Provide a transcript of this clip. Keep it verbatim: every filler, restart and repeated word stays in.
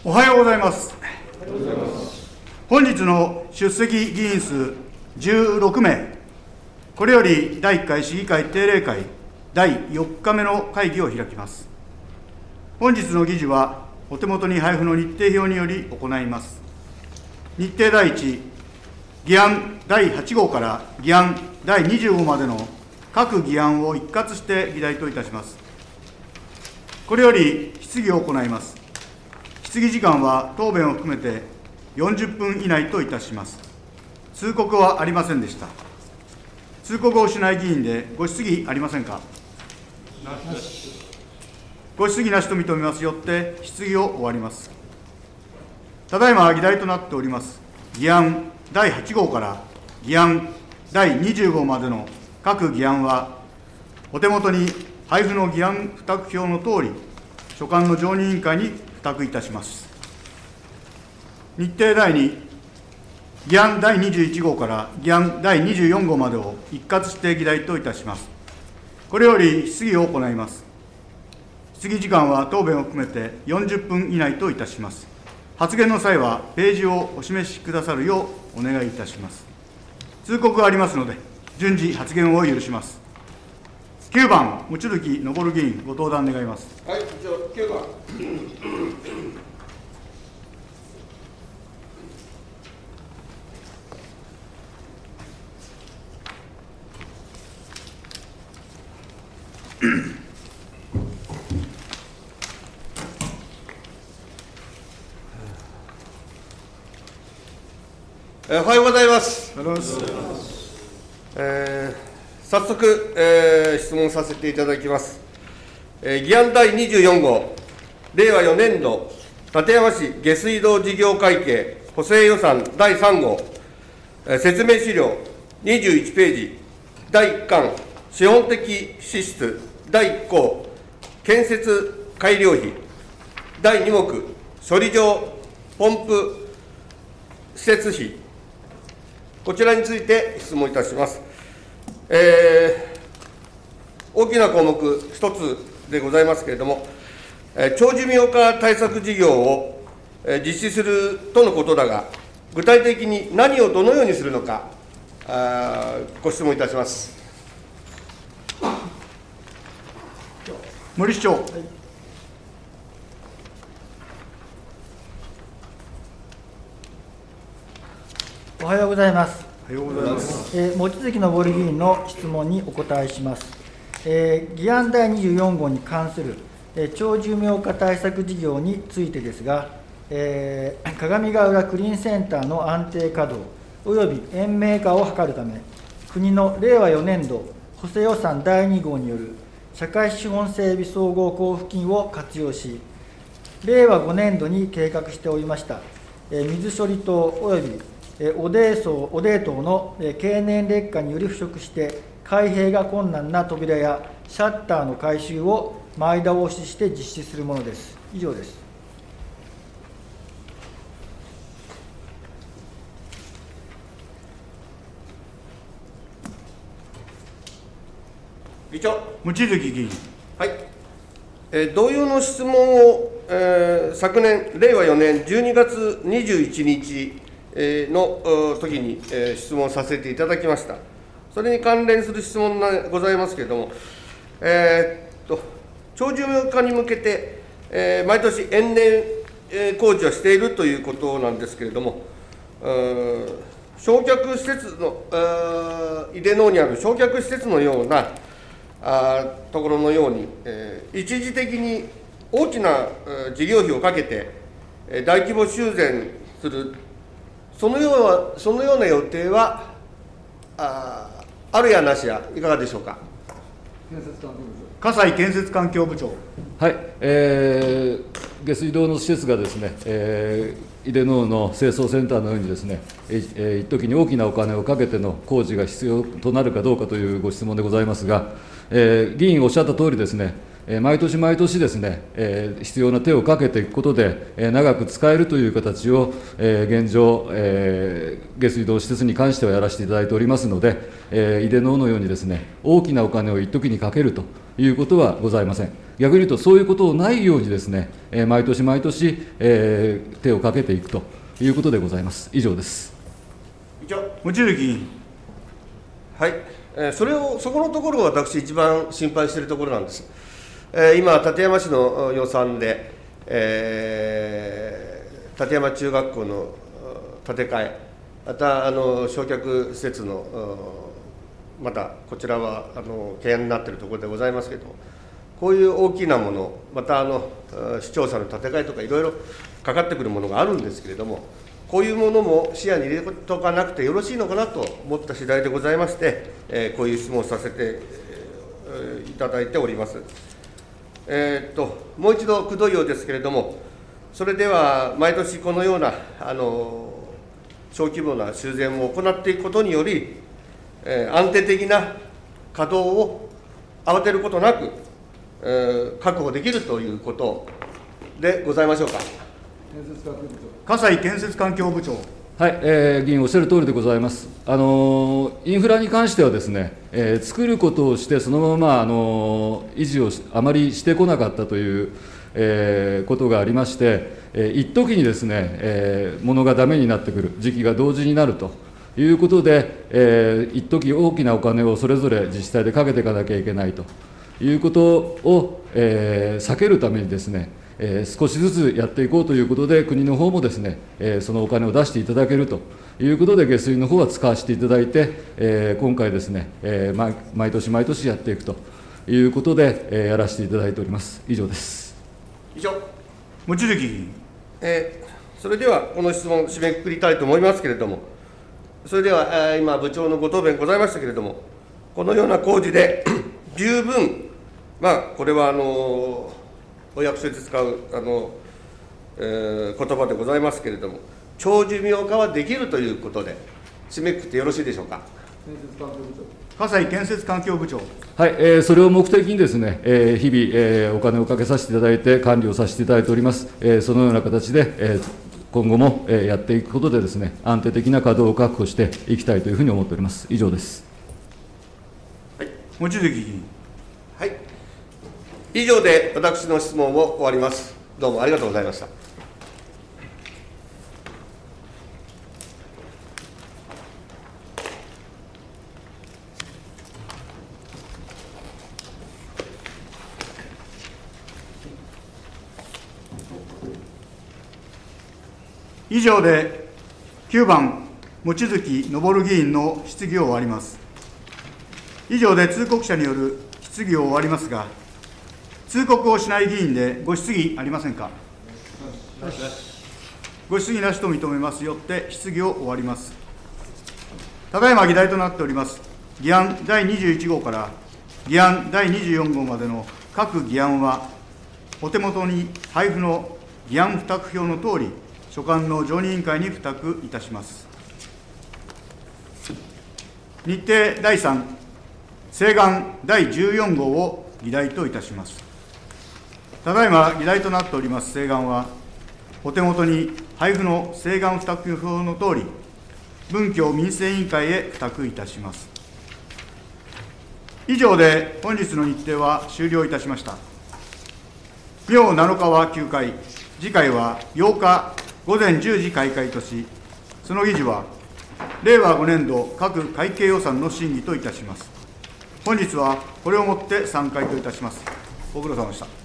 おはようございます。本日の出席議員数じゅうろくめい、これよりだいいっかい市議会定例会だいよっかめの会議を開きます。本日の議事はお手元に配布の日程表により行います。日程だいいち、議案だいはち号から議案だいにじゅう号までの各議案を一括して議題といたします。これより質疑を行います。質疑時間は答弁を含めてよんじゅっぷん以内といたします。通告はありませんでした。通告をしない議員でご質疑ありませんか。なし。ご質疑なしと認めますよって質疑を終わります。ただいま議題となっております議案だいはち号から議案だいにじゅう号までの各議案は、お手元に配布の議案付託表のとおり、所管の常任委員会に付託いたします。日程だいに、議案だいにじゅういち号から議案だいにじゅうよん号までを一括して議題といたします。これより質疑を行います。質疑時間は答弁を含めてよんじゅっぷん以内といたします。発言の際はページをお示しくださるようお願いいたします。通告がありますので、順次発言を許します。きゅうばん、望月昇議員、ご登壇願います。 はい、じゃあきゅうばん。おはようございます。 おはようございます。 えー、早速、えー、質問させていただきます。えー、議案だいにじゅうよん号、令和よねん度館山市下水道事業会計補正予算だいさん号、えー、説明資料にじゅういちページ、だいいっ巻資本的支出だいいっ項建設改良費、だいに目処理場ポンプ施設費、こちらについて質問いたします。えー、大きな項目一つでございますけれども、えー、長寿命化対策事業を、えー、実施するとのことだが、具体的に何をどのようにするのか、あご質問いたします。 森市長。はい、 おはようございます。 おはようございます。 えー、望月昇議員の質問にお答えします。えー、議案だいにじゅうよん号に関する、えー、長寿命化対策事業についてですが、えー、鏡ヶ浦クリーンセンターの安定稼働および延命化を図るため、国の令和よねん度補正予算だいに号による社会資本整備総合交付金を活用し、令和ごねん度に計画しておりました、えー、水処理棟および汚泥層、汚泥棟の経年劣化により腐食して開閉が困難な扉やシャッターの改修を前倒しして実施するものです。以上です。 議長。 望月議員。 はい。えー、同様の質問を、えー、昨年、令和よねんじゅうにがつにじゅういちにちの時に質問させていただきました。それに関連する質問がございますけれども、えー、っと長寿命化に向けて、えー、毎年延年工事をしているということなんですけれども、焼却施設の、井出能にある焼却施設のようなあところのように、えー、一時的に大きな事業費をかけて大規模修繕する、そのような、そのような予定は あ, あるやなしや、いかがでしょうか。 葛西建設環境部長。 はい、えー、下水道の施設がですね、えー、井出能の清掃センターのようにですね、えー、一時に大きなお金をかけての工事が必要となるかどうかというご質問でございますが、えー、議員おっしゃったとおりですね、毎年毎年ですね、えー、必要な手をかけていくことで、えー、長く使えるという形を、えー、現状、えー、下水道施設に関してはやらせていただいておりますので、えー、井出能のようにですね、大きなお金を一時にかけるということはございません。 逆に言うと、そういうことをないようにですね、えー毎年毎年、えー手をかけていくということでございます。以上です。 以上。 望月議員。 はい、えーそれを、そこのところが私、一番心配しているところなんです。えー今、館山市の予算で、えー館山中学校の建て替え、またあの焼却施設の、またこちらはあの懸案になっているところでございますけれども、こういう大きなもの、またあの市庁舎の建て替えとか、いろいろかかってくるものがあるんですけれども、こういうものも視野に入れておかなくてよろしいのかなと思った次第でございまして、えーこういう質問をさせてえーいただいております。えーっともう一度、くどいようですけれども、それでは毎年このようなあの小規模な修繕を行っていくことにより、えー安定的な稼働を慌てることなく、えー確保できるということでございましょうか。 葛西建設環境部長。 はい、えー議員おっしゃる通りでございます。あのーインフラに関してはですね、えー作ることをして、そのまま、あのー維持をしあまりしてこなかったという、えーことがありまして、えー一時にですね、えー、物がダメになってくる時期が同時になるということで、えー、一時大きなお金をそれぞれ自治体でかけていかなきゃいけないということを、えー避けるためにですね、えー少しずつやっていこうということで、国の方もですね、えーそのお金を出していただけるということで、下水の方は使わせていただいて、えー今回ですね、えー毎毎年毎年やっていくということで、えーやらせていただいております。以上です。 以上。 望月議員。 えーそれでは、この質問、締めくくりたいと思いますけれども、それでは、えー今、部長のご答弁ございましたけれども、このような工事で十分、まあ、これはあのお役所で使うあの、えー言葉でございますけれども、長寿命化はできるということで、締めくくってよろしいでしょうか。 葛西建設環境部長。 はい、えーそれを目的にですね、えー日々、えーお金をかけさせていただいて、管理をさせていただいております。えーそのような形で、えー今後も、えーやっていくことでですね、安定的な稼働を確保していきたいというふうに思っております。以上です。 望月議員。 はい。以上で私の質問を終わります。どうもありがとうございました。 以上できゅうばん、望月昇議員の質疑を終わります。以上で通告者による質疑を終わりますが、通告をしない議員でご質疑ありませんか。ご質疑なしと認めますよって質疑を終わります。ただいま議題となっております議案だいにじゅういち号から議案だいにじゅうよん号までの各議案は、お手元に配布の議案付託表のとおり、所管の常任委員会に付託いたします。日程だいさん、請願だいじゅうよん号を議題といたします。ただいま議題となっております請願は、お手元に配布の請願付託表のとおり、文教民生委員会へ付託いたします。以上で本日の日程は終了いたしました。明なのかは休会、次回はようか午前じゅうじ開会とし、その議事は令和ごねん度各会計予算の審議といたします。本日はこれをもって散会といたします。ご苦労様でした。